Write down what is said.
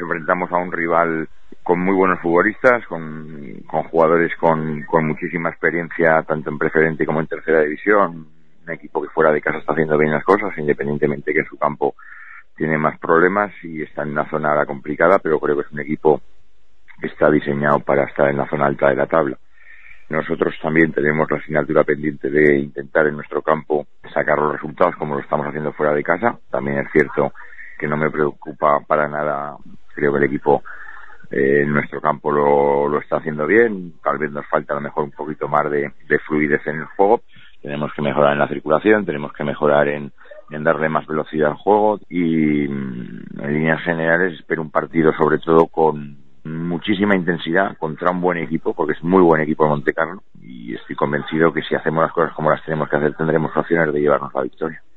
enfrentamos a un rival con muy buenos futbolistas, con jugadores con muchísima experiencia, tanto en preferente como en tercera división. Un equipo que fuera de casa está haciendo bien las cosas, independientemente que en su campo tiene más problemas y está en una zona ahora complicada, pero creo que es un equipo que está diseñado para estar en la zona alta de la tabla. Nosotros también tenemos la asignatura pendiente de intentar en nuestro campo sacar los resultados como lo estamos haciendo fuera de casa. También es cierto que no me preocupa para nada. Creo que el equipo en nuestro campo lo está haciendo bien. Tal vez nos falta a lo mejor un poquito más de fluidez en el juego. Tenemos que mejorar en la circulación, tenemos que mejorar en darle más velocidad al juego y en líneas generales espero un partido sobre todo con muchísima intensidad contra un buen equipo, porque es muy buen equipo el Montecarlo, y estoy convencido que si hacemos las cosas como las tenemos que hacer tendremos opciones de llevarnos la victoria.